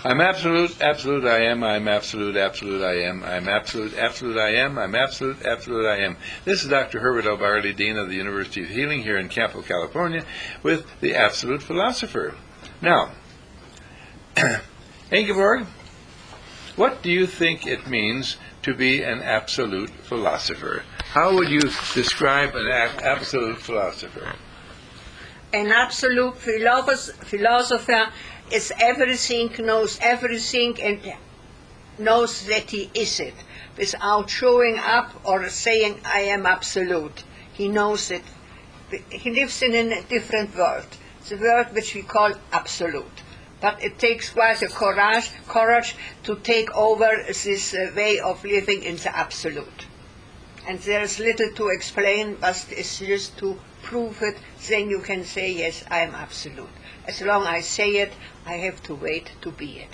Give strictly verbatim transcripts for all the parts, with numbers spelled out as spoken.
I'm absolute, absolute I am, I'm absolute, absolute I am, I'm absolute, absolute I am, I'm absolute, absolute I am. This is Doctor Herbert L. Barley, Dean of the University of Healing here in Campo, California, with the Absolute Philosopher. Now, Ingeborg, what do you think it means to be an absolute philosopher? How would you describe an a- absolute philosopher? An absolute philosoph- philosopher is everything, knows everything, and knows that he is it, without showing up or saying, I am absolute. He knows it. He lives in a different world, the world which we call absolute. But it takes quite a courage, courage to take over this uh, way of living in the absolute. And there is little to explain, but it's just to prove it, then you can say, yes, I am absolute. As long as I say it, I have to wait to be it.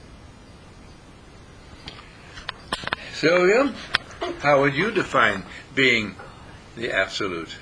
Sylvia, how would you define being the absolute?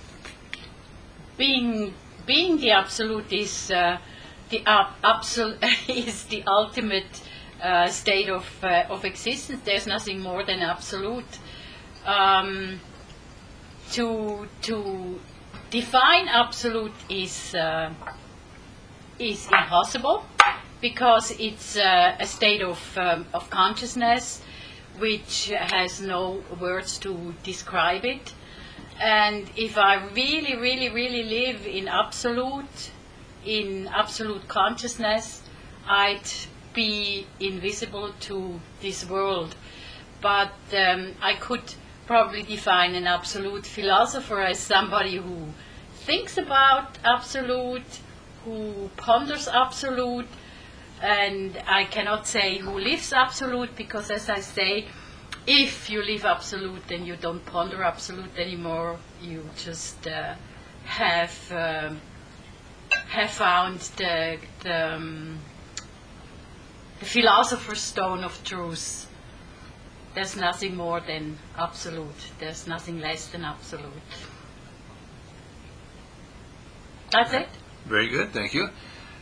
Being being the absolute is uh, the uh, absolute is the ultimate uh, state of uh, of existence. There's nothing more than absolute. Um, to to define absolute is uh, is impossible, because it's uh, a state of um, of consciousness which has no words to describe it. And if I really, really, really live in absolute, in absolute consciousness, I'd be invisible to this world. But um, I could probably define an absolute philosopher as somebody who thinks about absolute, who ponders absolute, and I cannot say who lives absolute, because as I say, if you live absolute, then you don't ponder absolute anymore. You just uh, have um, have found the the, um, the philosopher's stone of truth. There's nothing more than absolute. There's nothing less than absolute. That's it. Very good, thank you.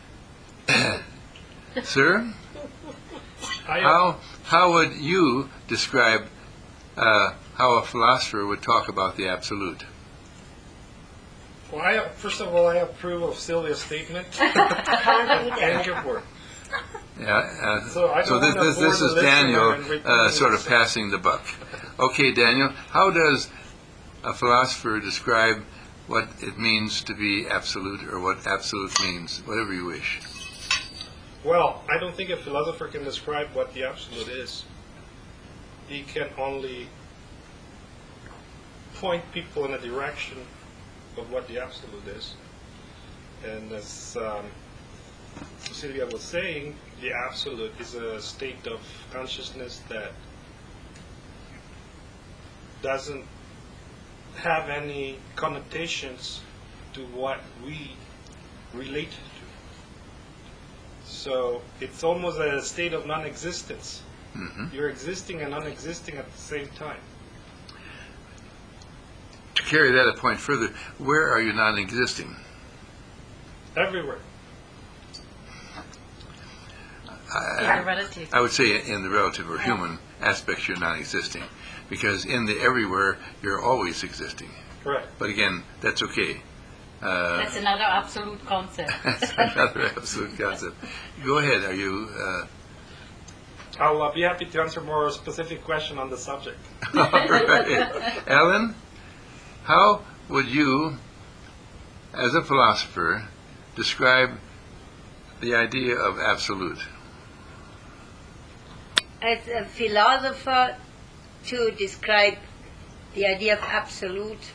Sir, how how would you describe uh, how a philosopher would talk about the absolute? Well, I, first of all, I approve of Sylvia's statement and Ingeborg. Yeah, uh, So I so don't this wanna this, this bore is the Daniel listener and repeat uh, sort of this. passing the buck. Okay, Daniel, how does a philosopher describe what it means to be absolute, or what absolute means, whatever you wish? Well, I don't think a philosopher can describe what the absolute is. He can only point people in a direction of what the absolute is. And as um, Cecilia was saying, the absolute is a state of consciousness that doesn't have any connotations to what we relate to. So it's almost a state of non-existence. Mm-hmm. You're existing and non-existing at the same time. To carry that a point further, where are you non-existing? Everywhere. In the relative. I would say in the relative or human aspects you're non-existing, because in the everywhere you're always existing. Correct. But again, that's okay. Uh, That's another absolute concept. that's another absolute concept. Go ahead. Are you? Uh, I'll uh, be happy to answer more specific question on the subject. all right. Ellen, how would you, as a philosopher, describe the idea of absolute? As a philosopher, to describe the idea of absolute,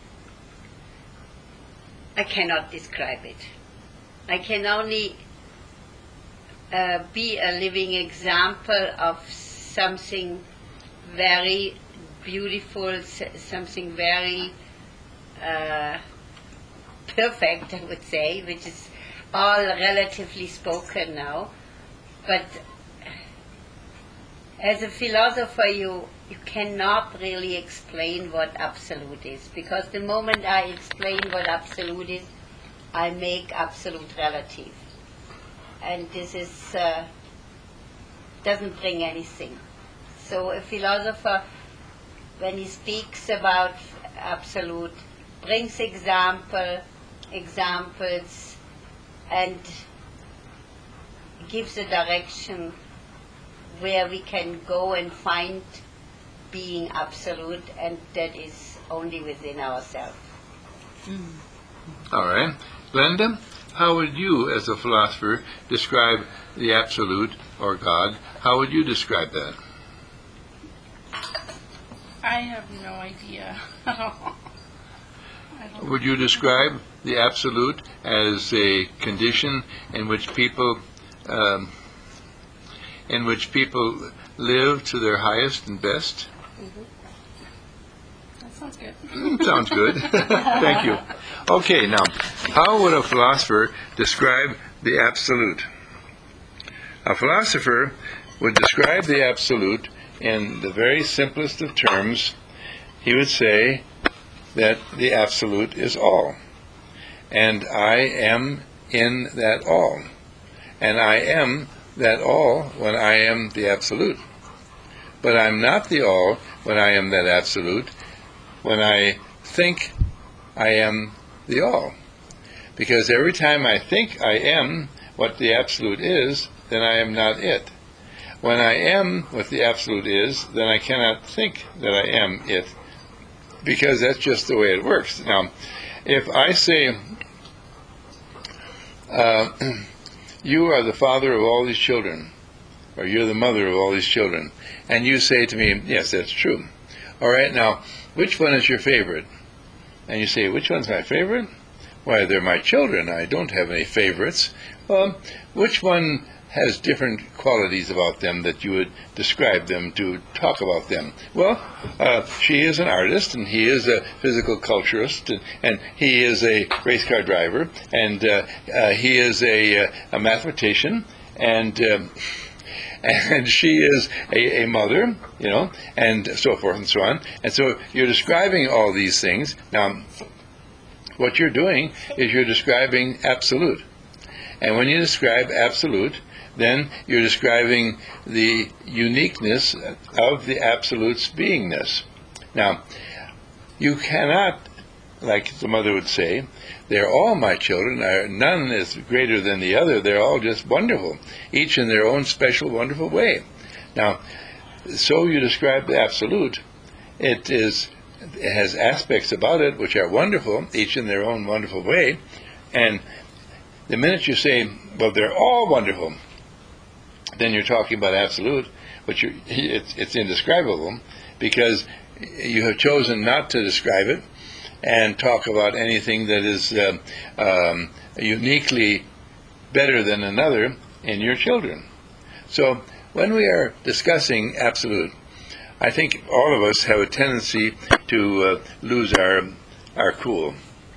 I cannot describe it. I can only uh, be a living example of something very beautiful, s- something very uh, perfect, I would say, which is all relatively spoken now. But as a philosopher, you, you cannot really explain what absolute is, because the moment I explain what absolute is, I make absolute relative. And this is uh, doesn't bring anything. So a philosopher, when he speaks about absolute, brings example, examples and gives a direction where we can go and find being absolute, and that is only within ourselves. All right. Glenda, how would you, as a philosopher, describe the absolute, or God? How would you describe that? I have no idea. I don't Would you describe the absolute as a condition in which people, um, in which people live to their highest and best? That sounds good. Sounds good. Thank you. Okay, now, how would a philosopher describe the absolute? A philosopher would describe the absolute in the very simplest of terms. He would say that the absolute is all, and I am in that all, and I am that all when I am the absolute. But I'm not the all when I am that absolute, when I think I am the all. Because every time I think I am what the absolute is, then I am not it. When I am what the absolute is, then I cannot think that I am it, because that's just the way it works. Now, if I say, uh, you are the father of all these children, or you're the mother of all these children, and you say to me, yes, that's true. All right, now, which one is your favorite? And you say, which one's my favorite? Why, they're my children. I don't have any favorites. Well, which one has different qualities about them that you would describe them to talk about them? Well, uh, she is an artist, and he is a physical culturist, and, and he is a race car driver, and uh, uh, he is a, a mathematician, and um, and she is a, a mother, you know, and so forth and so on. And so you're describing all these things. Now, what you're doing is you're describing absolute. And when you describe absolute, then you're describing the uniqueness of the absolute's beingness. Now, you cannot, like the mother would say, they're all my children, are, none is greater than the other, they're all just wonderful, each in their own special, wonderful way. Now, so you describe the absolute, it is, it has aspects about it which are wonderful, each in their own wonderful way, and the minute you say, well, they're all wonderful, then you're talking about absolute, but you, it's, it's indescribable, because you have chosen not to describe it and talk about anything that is uh, um, uniquely better than another in your children. So when we are discussing absolute, I think all of us have a tendency to uh, lose our our cool.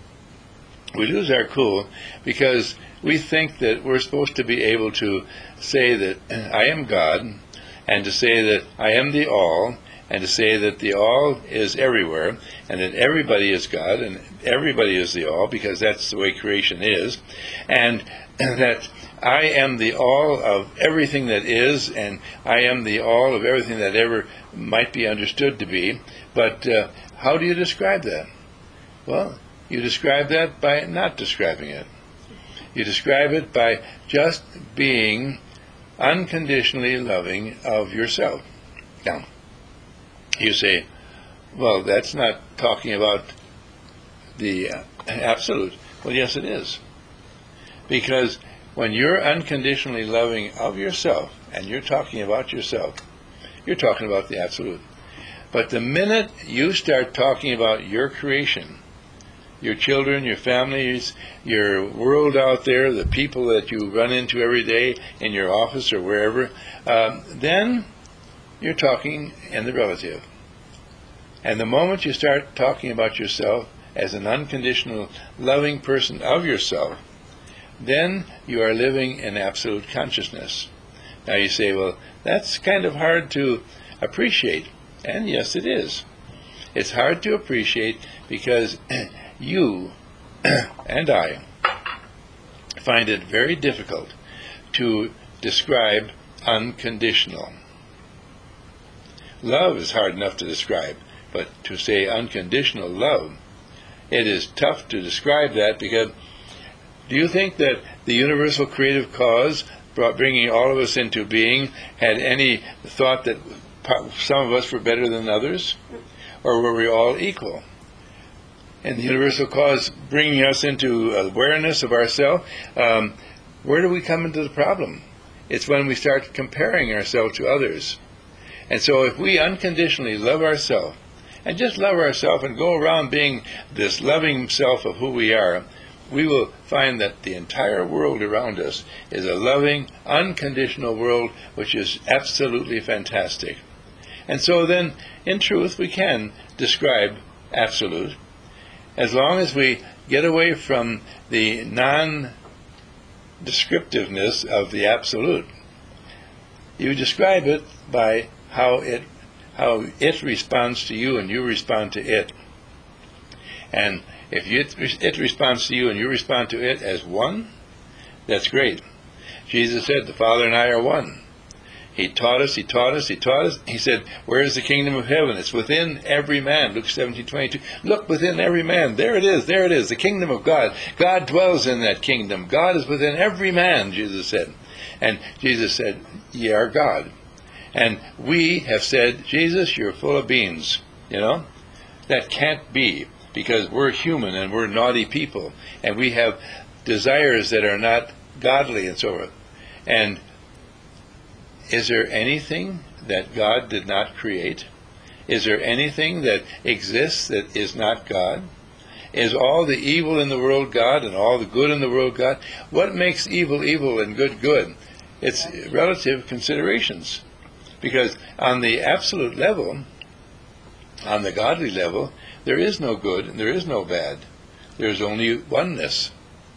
We lose our cool because we think that we're supposed to be able to say that I am God, and to say that I am the all, and to say that the all is everywhere, and that everybody is God, and everybody is the all, because that's the way creation is, and that I am the all of everything that is, and I am the all of everything that ever might be understood to be. But uh, how do you describe that? Well, you describe that by not describing it. You describe it by just being unconditionally loving of yourself. Now, you say, well, that's not talking about the uh, absolute. Well, yes, it is. Because when you're unconditionally loving of yourself, and you're talking about yourself, you're talking about the absolute. But the minute you start talking about your creation, your children, your families, your world out there, the people that you run into every day in your office or wherever, um, then you're talking in the relative. And the moment you start talking about yourself as an unconditional, loving person of yourself, then you are living in absolute consciousness. Now you say, well, that's kind of hard to appreciate. And yes, it is. It's hard to appreciate because you and I find it very difficult to describe unconditional. Love is hard enough to describe, but to say unconditional love, it is tough to describe that, because do you think that the universal creative cause brought bringing all of us into being had any thought that some of us were better than others? Or were we all equal? And the universal cause bringing us into awareness of ourselves, um, where do we come into the problem? It's when we start comparing ourselves to others. And so if we unconditionally love ourselves, and just love ourselves and go around being this loving self of who we are, we will find that the entire world around us is a loving, unconditional world, which is absolutely fantastic. And so then, in truth, we can describe absolute, as long as we get away from the non-descriptiveness of the absolute. You describe it by how it how it responds to you and you respond to it. And if you, it responds to you and you respond to it as one, that's great. Jesus said, the Father and I are one. He taught us, he taught us, he taught us. He said, where is the kingdom of heaven? It's within every man. Luke seventeen twenty-two. Look within every man. There it is, there it is, the kingdom of God. God dwells in that kingdom. God is within every man, Jesus said. And Jesus said, ye are God. And we have said, Jesus, you're full of beans. You know? That can't be, because we're human and we're naughty people. And we have desires that are not godly and so forth. And is there anything that God did not create? Is there anything that exists that is not God? Is all the evil in the world God and all the good in the world God? What makes evil evil and good good? It's relative considerations. Because on the absolute level, on the godly level, there is no good and there is no bad. There is only oneness.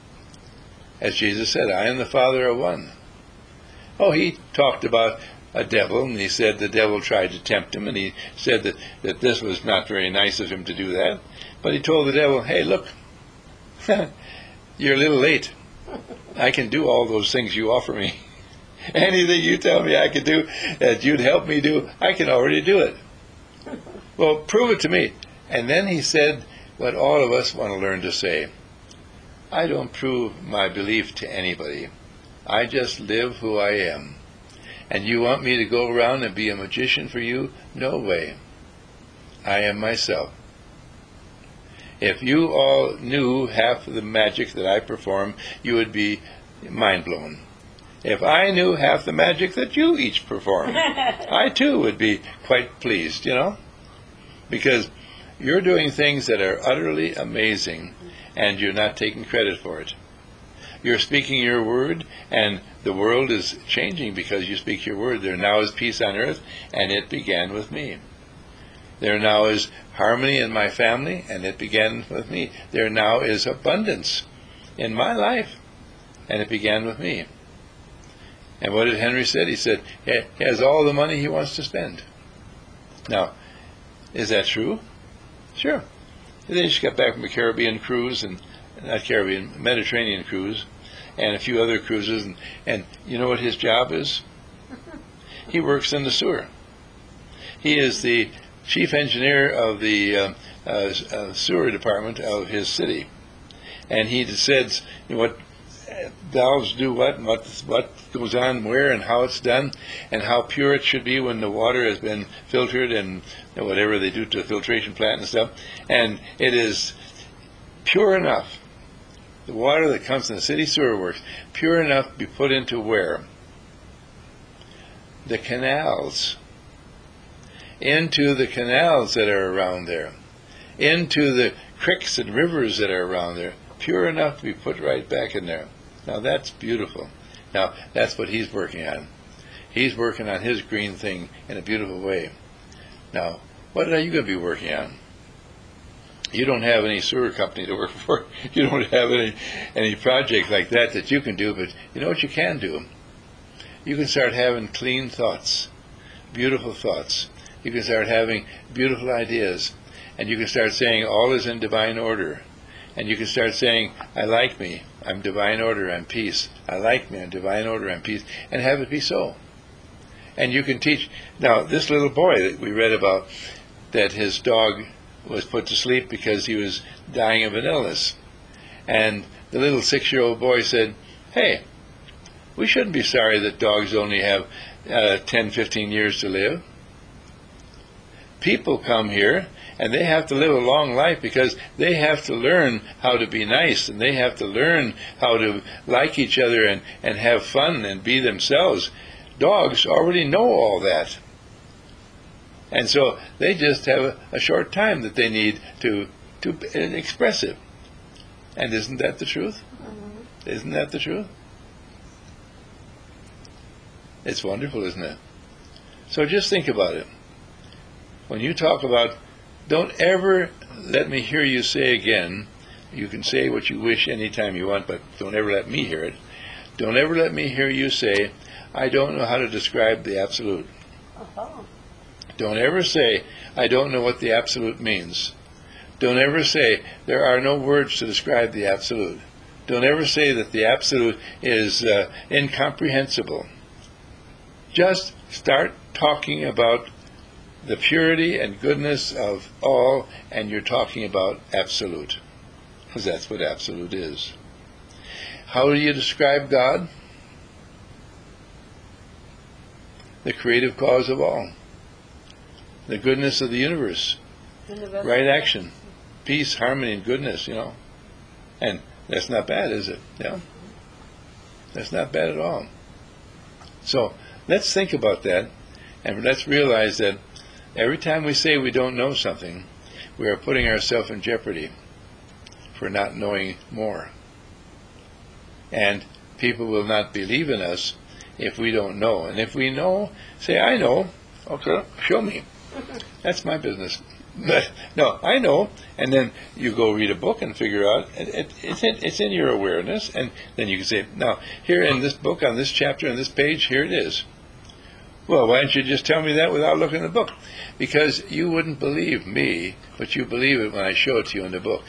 As Jesus said, I and the Father are one. Oh, he talked about a devil, and he said the devil tried to tempt him, and he said that, that this was not very nice of him to do that. But he told the devil, hey, look, you're a little late. I can do all those things you offer me. Anything you tell me I can do that you'd help me do, I can already do it. Well, prove it to me. And then he said what all of us want to learn to say. I don't prove my belief to anybody. I just live who I am. And you want me to go around and be a magician for you? No way. I am myself. If you all knew half of the magic that I perform, you would be mind blown. If I knew half the magic that you each perform, I too would be quite pleased, you know? Because you're doing things that are utterly amazing, and you're not taking credit for it. You're speaking your word, and the world is changing because you speak your word. There now is peace on earth, and it began with me. There now is harmony in my family, and it began with me. There now is abundance in my life, and it began with me. And what did Henry say? He said he has all the money he wants to spend. Now, is that true? Sure. And then he just got back from a Caribbean cruise, and not Caribbean, Mediterranean cruise, and a few other cruises, and, and you know what his job is? He works in the sewer. He is the chief engineer of the uh, uh, uh, sewer department of his city, and he says, you know, what valves do what, and what, what goes on where, and how it's done, and how pure it should be when the water has been filtered, and you know, whatever they do to the filtration plant and stuff, and it is pure enough. The water that comes from the city sewer works, pure enough to be put into where? The canals. Into the canals that are around there. Into the creeks and rivers that are around there. Pure enough to be put right back in there. Now that's beautiful. Now that's what he's working on. He's working on his green thing in a beautiful way. Now, what are you going to be working on? You don't have any sewer company to work for. You don't have any any project like that that you can do, but you know what you can do? You can start having clean thoughts, beautiful thoughts. You can start having beautiful ideas, and you can start saying all is in divine order. And you can start saying, I like me, I'm divine order, I'm peace. I like me, I'm divine order, I'm peace. And have it be so. And you can teach. Now, this little boy that we read about, that his dog was put to sleep because he was dying of an illness. And the little six-year-old boy said, hey, we shouldn't be sorry that dogs only have uh, ten, fifteen years to live. People come here and they have to live a long life because they have to learn how to be nice, and they have to learn how to like each other and, and have fun and be themselves. Dogs already know all that. And so they just have a, a short time that they need to, to express it. And isn't that the truth? Mm-hmm. Isn't that the truth? It's wonderful, isn't it? So just think about it. When you talk about, don't ever let me hear you say again, you can say what you wish anytime you want, but don't ever let me hear it. Don't ever let me hear you say, I don't know how to describe the absolute. Uh-huh. Don't ever say, I don't know what the absolute means. Don't ever say, there are no words to describe the absolute. Don't ever say that the absolute is uh, incomprehensible. Just start talking about the purity and goodness of all, and you're talking about absolute, because that's what absolute is. How do you describe God? The creative cause of all, the goodness of the universe, Universal. right action, peace, harmony, and goodness, you know. And that's not bad, is it? Yeah. That's not bad at all. So let's think about that, and let's realize that every time we say we don't know something, we are putting ourselves in jeopardy for not knowing more. And people will not believe in us if we don't know. And if we know, say, I know. Okay, show me. That's my business. But, no, I know. And then you go read a book and figure out, it, it, it's, in, it's in your awareness. And then you can say, now, here in this book, on this chapter, on this page, here it is. Well, why don't you just tell me that without looking at the book? Because you wouldn't believe me, but you believe it when I show it to you in the book.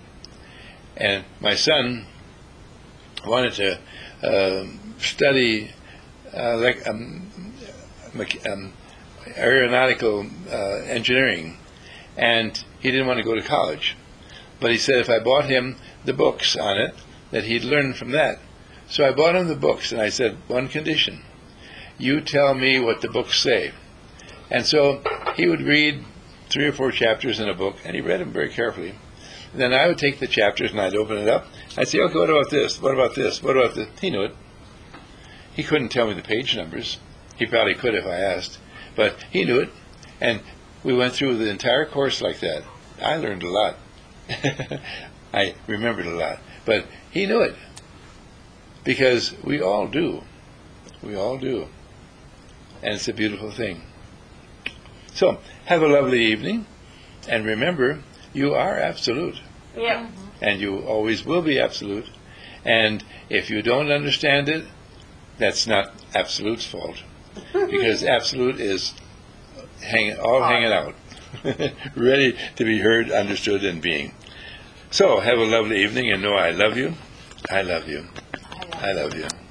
And my son wanted to uh, study uh, like um, um, aeronautical uh, engineering, and he didn't want to go to college. But he said if I bought him the books on it, that he'd learn from that. So I bought him the books, and I said, one condition. You tell me what the books say. And so he would read three or four chapters in a book, and he read them very carefully. And then I would take the chapters, and I'd open it up. I'd say, okay, what about this? What about this? What about this? He knew it. He couldn't tell me the page numbers. He probably could if I asked. But he knew it. And we went through the entire course like that. I learned a lot. I remembered a lot. But he knew it. Because we all do. We all do. And it's a beautiful thing. So, have a lovely evening. And remember, you are absolute. Yeah. And you always will be absolute. And if you don't understand it, that's not absolute's fault. Because absolute is hang, all hanging out. Ready to be heard, understood, and being. So, have a lovely evening, and know I love you. I love you. I love you.